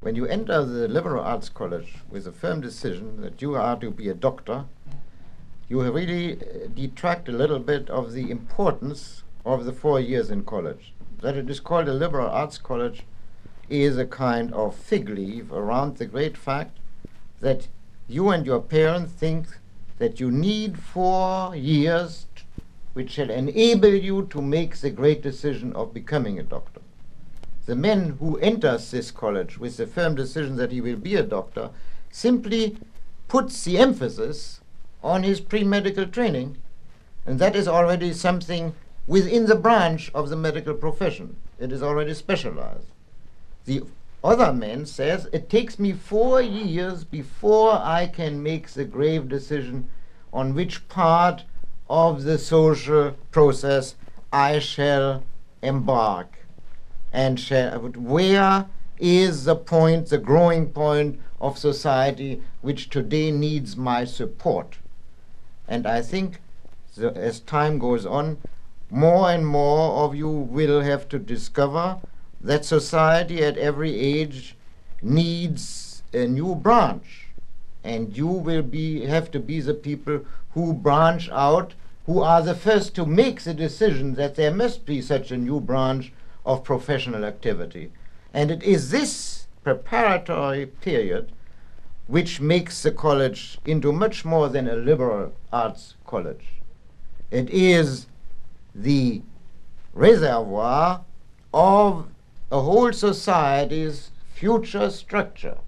when you enter the liberal arts college with a firm decision that you are to be a doctor, you really detract a little bit of the importance of the 4 years in college. That it is called a liberal arts college is a kind of fig leaf around the great fact that you and your parents think that you need 4 years which shall enable you to make the great decision of becoming a doctor. The man who enters this college with the firm decision that he will be a doctor simply puts the emphasis on his pre-medical training, and that is already something within the branch of the medical profession. It is already specialized. The other man says, it takes me 4 years before I can make the grave decision on which part of the social process I shall embark, and where is the point, the growing point of society which today needs my support. And I think as time goes on, more and more of you will have to discover that society at every age needs a new branch, and you will have to be the people who branch out, who are the first to make the decision that there must be such a new branch of professional activity. And it is this preparatory period which makes the college into much more than a liberal arts college. It is the reservoir of a whole society's future structure,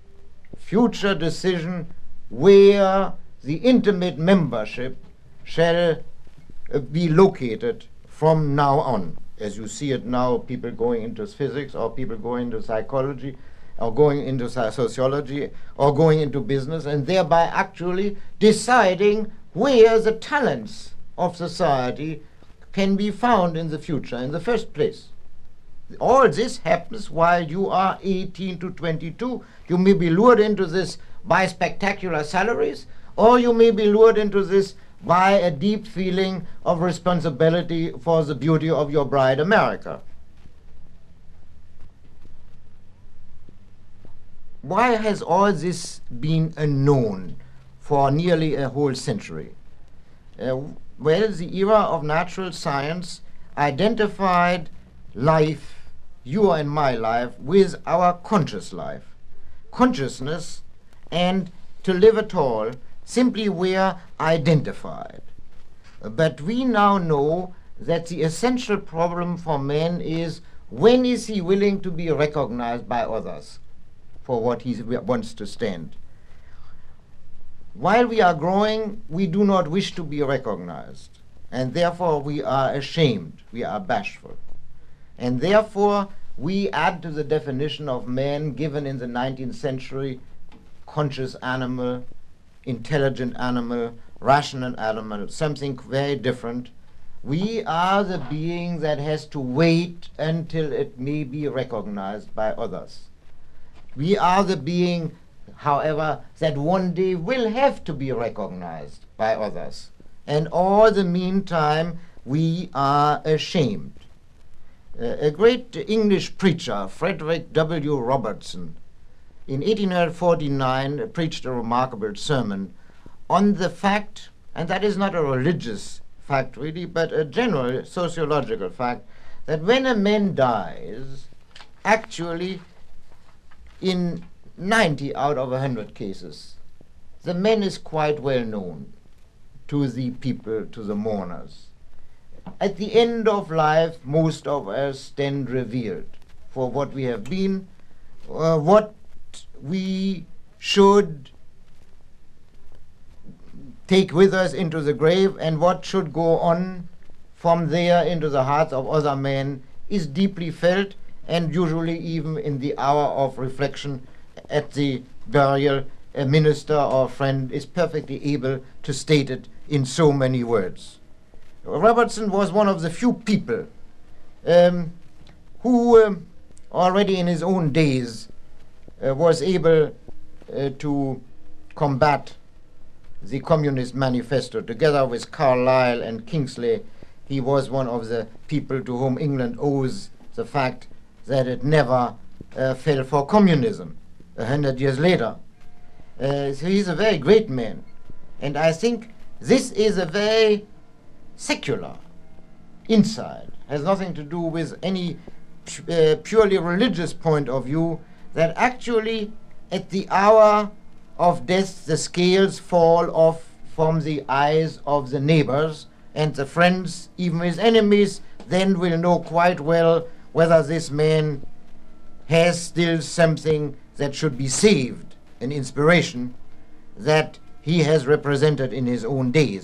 future decision where the intimate membership shall be located from now on. As you see it now, people going into physics, or people going into psychology, or going into sociology, or going into business, and thereby actually deciding where the talents of society can be found in the future in the first place. All this happens while you are 18 to 22. You may be lured into this by spectacular salaries, or you may be lured into this by a deep feeling of responsibility for the beauty of your bride, America. Why has all this been unknown for nearly a whole century? Well, the era of natural science identified life, your and my life, with our conscious life. Consciousness and to live at all simply were identified. But we now know that the essential problem for man is, when is he willing to be recognized by others for what he wants to stand? While we are growing, we do not wish to be recognized, and therefore we are ashamed, we are bashful. And therefore we add to the definition of man given in the 19th century: conscious animal, intelligent animal, rational animal, something very different. We are the being that has to wait until it may be recognized by others. We are the being, however, that one day will have to be recognized by others. And all the meantime, we are ashamed. A great English preacher, Frederick W. Robertson, in 1849 preached a remarkable sermon on the fact, and that is not a religious fact really, but a general sociological fact, that when a man dies, actually in 90 out of 100 cases, the man is quite well known to the people, to the mourners. At the end of life, most of us stand revealed for what we have been, what we should take with us into the grave, and what should go on from there into the hearts of other men is deeply felt, and usually even in the hour of reflection at the burial, a minister or friend is perfectly able to state it in so many words. Robertson was one of the few people who already in his own days was able to combat the Communist Manifesto. Together with Carlyle and Kingsley, he was one of the people to whom England owes the fact that it never fell for communism 100 years later. So he's a very great man. And I think this is a very secular insight, has nothing to do with any purely religious point of view, that actually at the hour of death the scales fall off from the eyes of the neighbors, and the friends, even his enemies, then will know quite well whether this man has still something that should be saved, an inspiration that he has represented in his own days.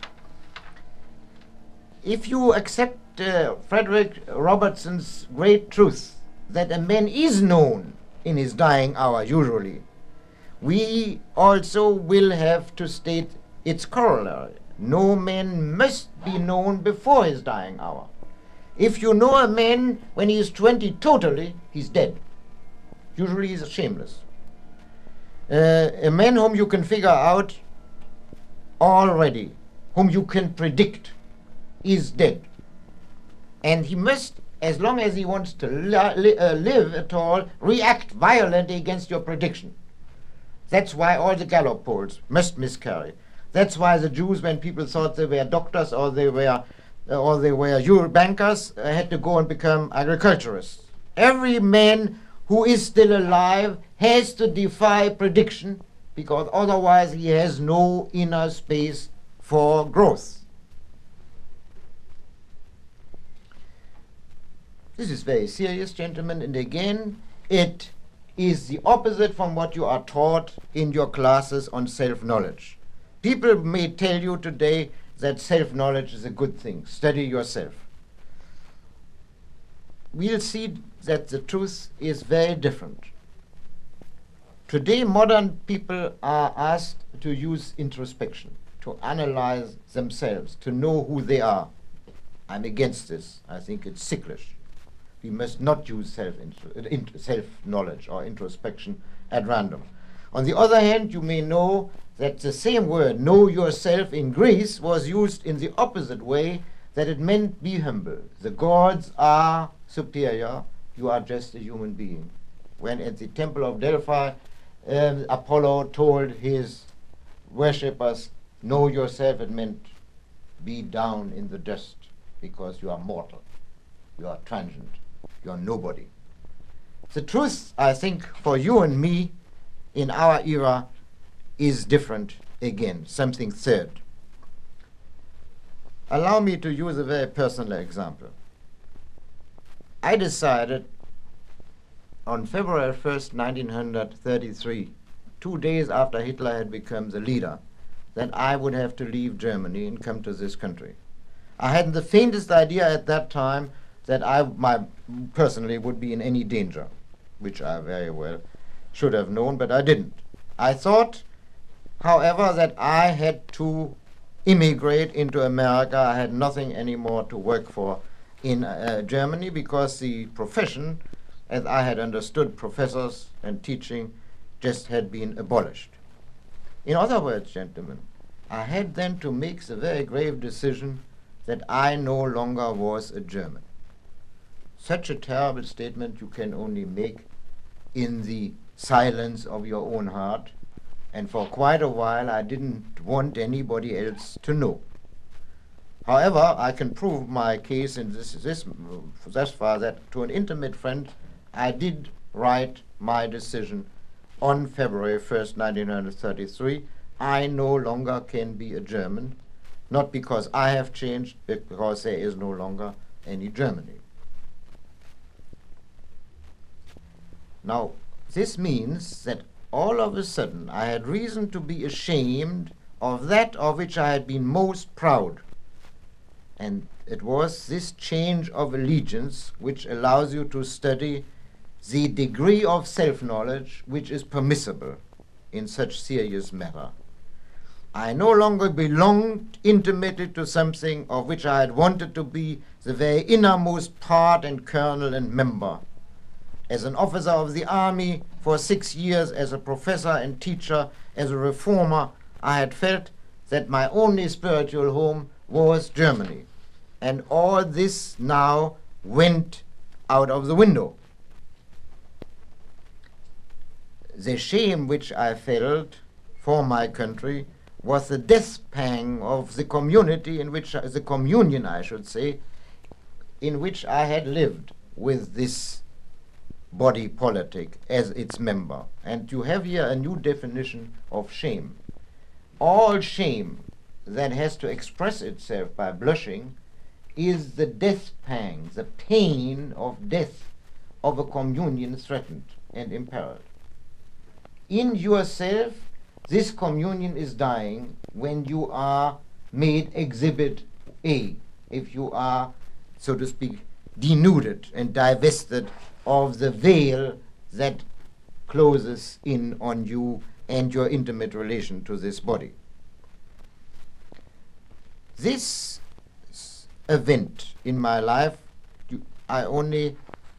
If you accept Frederick Robertson's great truth that a man is known in his dying hour usually, we also will have to state its corollary. No man must be known before his dying hour. If you know a man when he is 20 totally, he's dead. Usually he's shameless. A man whom you can figure out already, whom you can predict, is dead. And he must, as long as he wants to live at all, react violently against your prediction. That's why all the Gallup polls must miscarry. That's why the Jews, when people thought they were doctors or they were Euro bankers, had to go and become agriculturists. Every man who is still alive has to defy prediction, because otherwise he has no inner space for growth. This is very serious, gentlemen, and again, it is the opposite from what you are taught in your classes on self-knowledge. People may tell you today that self-knowledge is a good thing. Study yourself. We'll see that the truth is very different. Today, modern people are asked to use introspection, to analyze themselves, to know who they are. I'm against this. I think it's sicklish. We must not use self-knowledge or introspection at random. On the other hand, you may know that the same word, know yourself, in Greece was used in the opposite way, that it meant be humble. The gods are superior, you are just a human being. When at the Temple of Delphi, Apollo told his worshippers, know yourself, it meant be down in the dust, because you are mortal, you are transient, you are nobody. The truth, I think, for you and me in our era is different again, something third. Allow me to use a very personal example. I decided on February 1st, 1933, 2 days after Hitler had become the leader, that I would have to leave Germany and come to this country. I hadn't the faintest idea at that time that I personally would be in any danger, which I very well should have known, but I didn't. I thought, however, that I had to immigrate into America. I had nothing anymore to work for in Germany, because the profession, as I had understood professors and teaching, just had been abolished. In other words, gentlemen, I had then to make the very grave decision that I no longer was a German. Such a terrible statement you can only make in the silence of your own heart, and for quite a while I didn't want anybody else to know. However, I can prove my case in thus far that to an intimate friend I did write my decision on February 1st, 1933. I no longer can be a German, not because I have changed, but because there is no longer any Germany. Now, this means that all of a sudden I had reason to be ashamed of that of which I had been most proud. And it was this change of allegiance which allows you to study the degree of self-knowledge which is permissible in such serious matter. I no longer belonged intimately to something of which I had wanted to be the very innermost part and kernel and member. As an officer of the army for 6 years, as a professor and teacher, as a reformer, I had felt that my only spiritual home was Germany. And all this now went out of the window. the shame which I felt for my country was the death pang of the community in which, the communion I should say, in which I had lived with this body politic as its member. And you have here a new definition of shame. All shame that has to express itself by blushing is the death pang, the pain of death of a communion threatened and imperiled. In yourself, this communion is dying when you are made Exhibit A, if you are, so to speak, denuded and divested of the veil that closes in on you and your intimate relation to this body. This event in my life, I only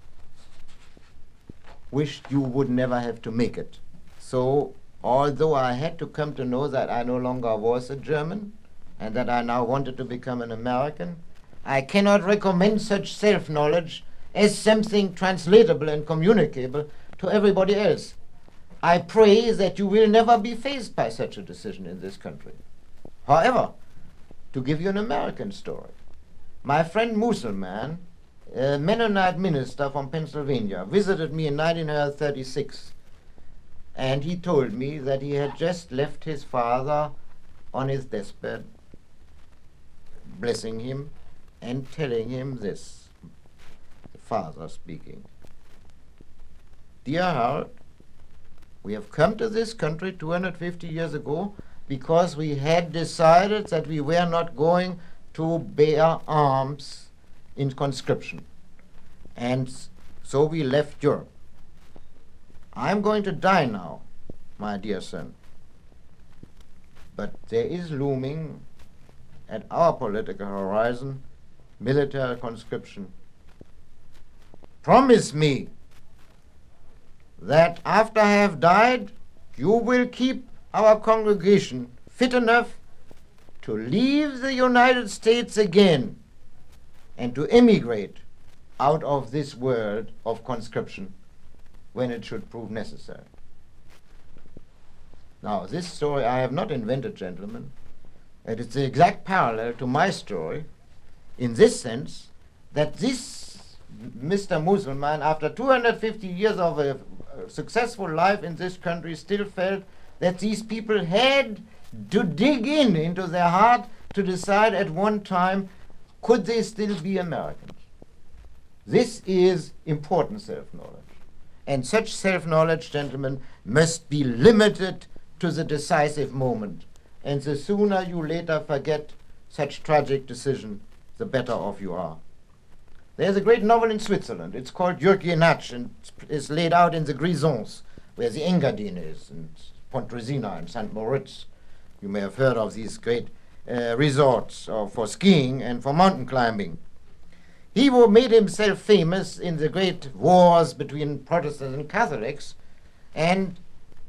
wished you would never have to make it. So, although I had to come to know that I no longer was a German and that I now wanted to become an American, I cannot recommend such self-knowledge as something translatable and communicable to everybody else. I pray that you will never be faced by such a decision in this country. However, to give you an American story, my friend Musselman, a Mennonite minister from Pennsylvania, visited me in 1936, and he told me that he had just left his father on his deathbed, blessing him and telling him this, the father speaking. Dear Harold, we have come to this country 250 years ago because we had decided that we were not going to bear arms in conscription. And so we left Europe. I'm going to die now, my dear son. But there is looming at our political horizon military conscription. Promise me that after I have died, you will keep our congregation fit enough to leave the United States again and to emigrate out of this world of conscription when it should prove necessary. Now, this story I have not invented, gentlemen. It is the exact parallel to my story in this sense that this Mr. Musselman, after 250 years of a successful life in this country, still felt that these people had to dig into their heart to decide at one time, could they still be Americans? This is important self-knowledge. And such self-knowledge, gentlemen, must be limited to the decisive moment. And the sooner you later forget such tragic decision, the better off you are. There's a great novel in Switzerland. It's called Jörg Jenatsch and is laid out in the Grisons, where the Engadine is, and Pontresina and St. Moritz. You may have heard of these great resorts for skiing and for mountain climbing. He made himself famous in the great wars between Protestants and Catholics, and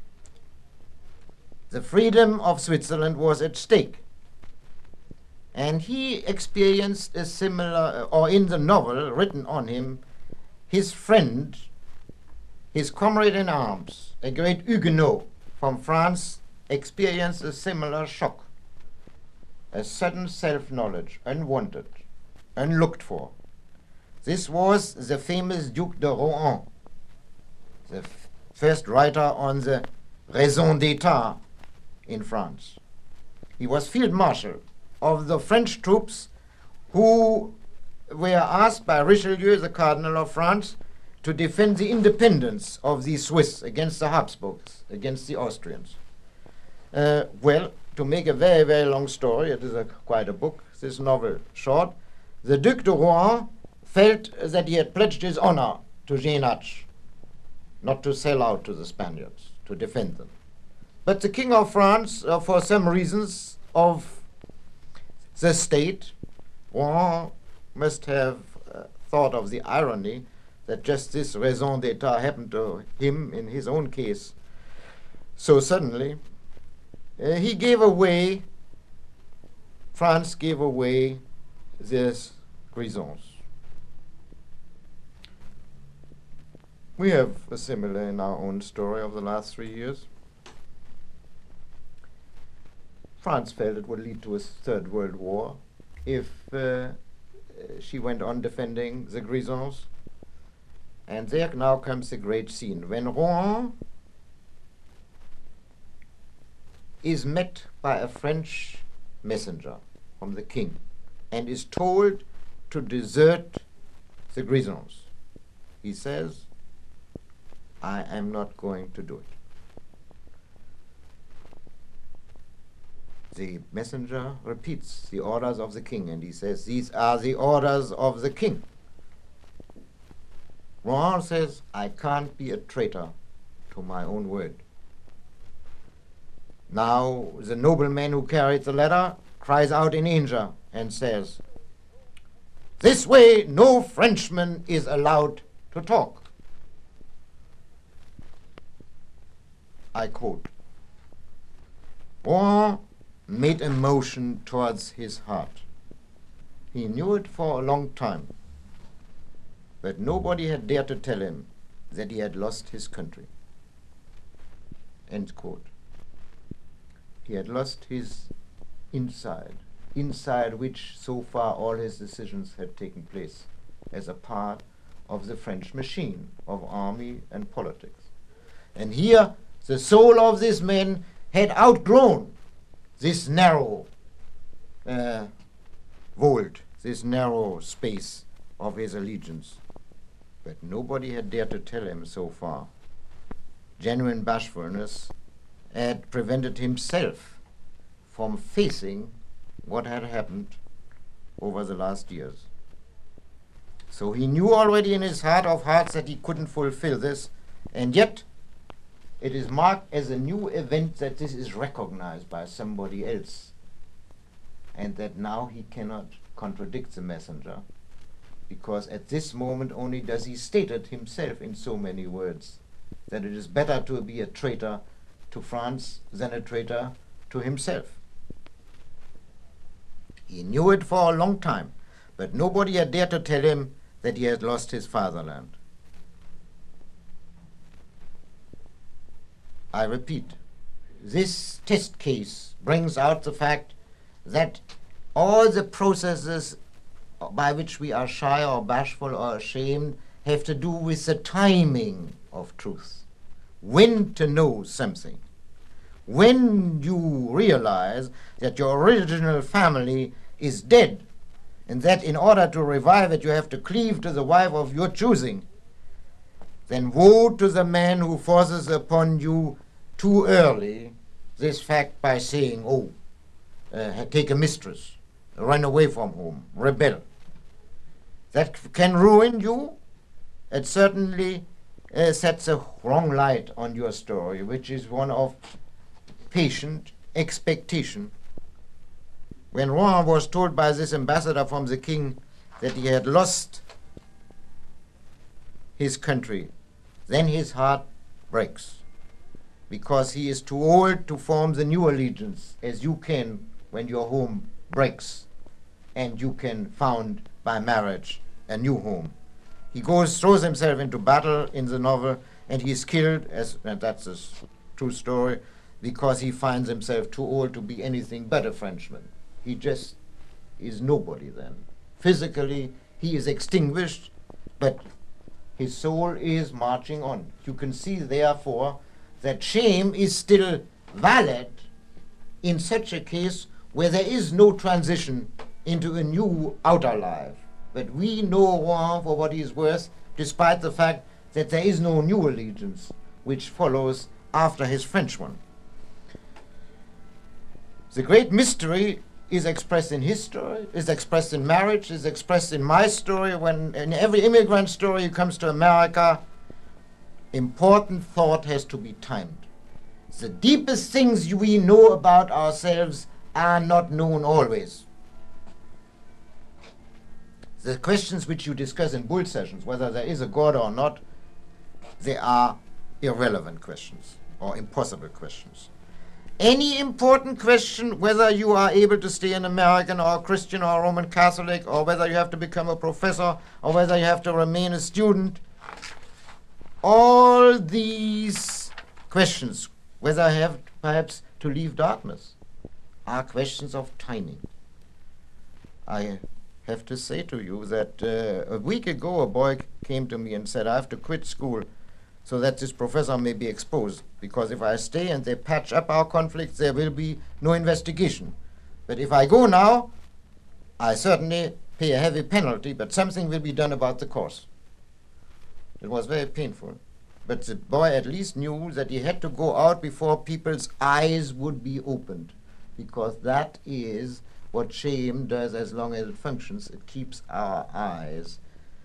the freedom of Switzerland was at stake. And he experienced a similar, or in the novel written on him, his friend, his comrade in arms, a great Huguenot from France, experienced a similar shock. A sudden self-knowledge, unwanted, unlooked for. This was the famous Duc de Rohan, the first writer on the raison d'etat in France. He was field marshal of the French troops who were asked by Richelieu, the Cardinal of France, to defend the independence of the Swiss against the Habsburgs, against the Austrians. Well, to make a very, very long story, it is quite a book, this novel short, the Duc de Rohan felt that he had pledged his honor to Jenatsch, not to sell out to the Spaniards, to defend them. But the King of France, for some reasons of the state, Rohan must have thought of the irony that just this raison d'etat happened to him in his own case. So suddenly, he gave away, France gave away this Grisons. We have a similar in our own story of the last 3 years. France felt it would lead to a third world war if she went on defending the Grisons. And there now comes the great scene. When Rohan is met by a French messenger from the king and is told to desert the Grisons, he says, I am not going to do it. The messenger repeats the orders of the king, and he says, these are the orders of the king. Rohan says, I can't be a traitor to my own word. Now the nobleman who carried the letter cries out in anger and says, this way no Frenchman is allowed to talk. I quote, Rohan made a motion towards his heart. He knew it for a long time, but nobody had dared to tell him that he had lost his country. End quote. He had lost his inside which so far all his decisions had taken place as a part of the French machine of army and politics. And here the soul of this man had outgrown this narrow vault, this narrow space of his allegiance. But nobody had dared to tell him so far. Genuine bashfulness had prevented himself from facing what had happened over the last years. So he knew already in his heart of hearts that he couldn't fulfill this, and yet it is marked as a new event that this is recognized by somebody else, and that now he cannot contradict the messenger, because at this moment only does he state it himself in so many words, that it is better to be a traitor to France than a traitor to himself. He knew it for a long time, but nobody had dared to tell him that he had lost his fatherland. I repeat, this test case brings out the fact that all the processes by which we are shy or bashful or ashamed have to do with the timing of truth. When to know something. When you realize that your original family is dead, and that in order to revive it you have to cleave to the wife of your choosing, then woe to the man who forces upon you too early this fact by saying, take a mistress, run away from home, rebel. That can ruin you. It certainly sets a wrong light on your story, which is one of patient expectation. When Rohan was told by this ambassador from the king that he had lost his country, then his heart breaks, because he is too old to form the new allegiance as you can when your home breaks and you can found by marriage a new home. He throws himself into battle in the novel, and he is killed, and that's a true story, because he finds himself too old to be anything but a Frenchman. He just is nobody then. Physically, he is extinguished, but his soul is marching on. You can see, therefore, that shame is still valid in such a case where there is no transition into a new outer life. But we know Rohan for what he is worth, despite the fact that there is no new allegiance which follows after his French one. The great mystery is expressed in his story, is expressed in marriage, is expressed in my story. When in every immigrant story who comes to America, important thought has to be timed. The deepest things we know about ourselves are not known always. The questions which you discuss in bull sessions, whether there is a God or not, they are irrelevant questions or impossible questions. Any important question, whether you are able to stay an American or a Christian or a Roman Catholic, or whether you have to become a professor, or whether you have to remain a student, all these questions, whether I have perhaps to leave Dartmouth, are questions of timing. I have to say to you that a week ago a boy came to me and said, I have to quit school so that this professor may be exposed, because if I stay and they patch up our conflicts, there will be no investigation. But if I go now, I certainly pay a heavy penalty, but something will be done about the course. It was very painful. But the boy at least knew that he had to go out before people's eyes would be opened, because that is what shame does as long as it functions. It keeps our eyes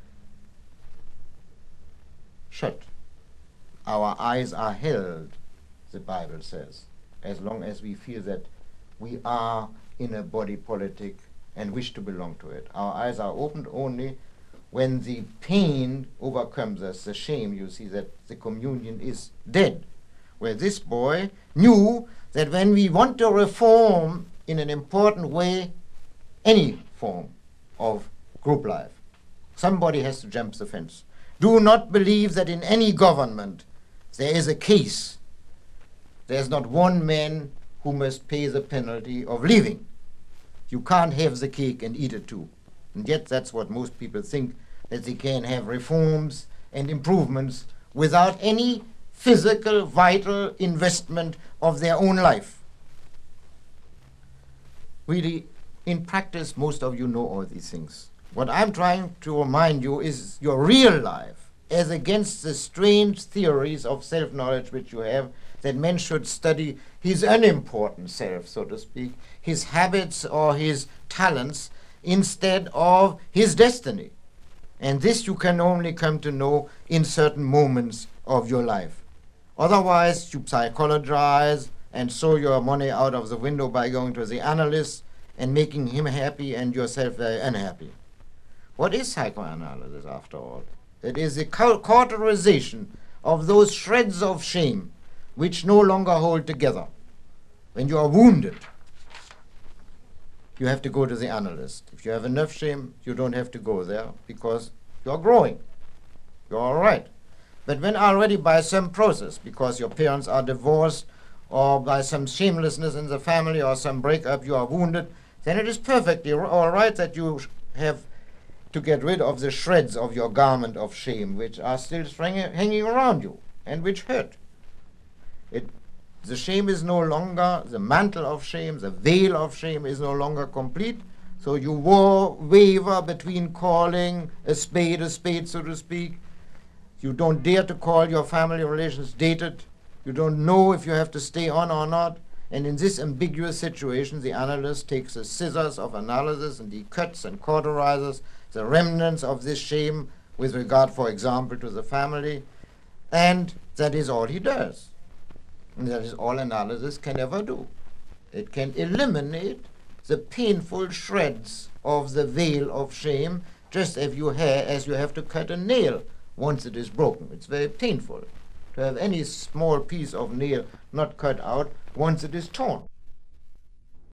shut. Our eyes are held, the Bible says, as long as we feel that we are in a body politic and wish to belong to it. Our eyes are opened only when the pain overcomes us, the shame, you see that the communion is dead. Where this boy knew that when we want to reform in an important way any form of group life, somebody has to jump the fence. Do not believe that in any government there is a case. There's not one man who must pay the penalty of leaving. You can't have the cake and eat it too. And yet that's what most people think, that they can have reforms and improvements without any physical, vital investment of their own life. Really, in practice, most of you know all these things. What I'm trying to remind you is your real life, as against the strange theories of self-knowledge which you have, that man should study his unimportant self, so to speak, his habits or his talents, instead of his destiny. And this you can only come to know in certain moments of your life. Otherwise, you psychologize and throw your money out of the window by going to the analyst and making him happy and yourself very unhappy. What is psychoanalysis, after all? It is the cauterization of those shreds of shame which no longer hold together. When you are wounded, you have to go to the analyst. If you have enough shame, you don't have to go there because you're growing. You're all right. But when already by some process, because your parents are divorced, or by some shamelessness in the family or some breakup, you are wounded, then it is perfectly all right that you have to get rid of the shreds of your garment of shame which are still hanging around you and which hurt. The shame is no longer, the mantle of shame, the veil of shame is no longer complete, so you waver between calling a spade, so to speak. You don't dare to call your family relations dated. You don't know if you have to stay on or not. And in this ambiguous situation, the analyst takes the scissors of analysis and he cuts and cauterizes the remnants of this shame with regard, for example, to the family. And that is all he does. And that is all analysis can ever do. It can eliminate the painful shreds of the veil of shame, just as you have to cut a nail once it is broken. It's very painful to have any small piece of nail not cut out once it is torn.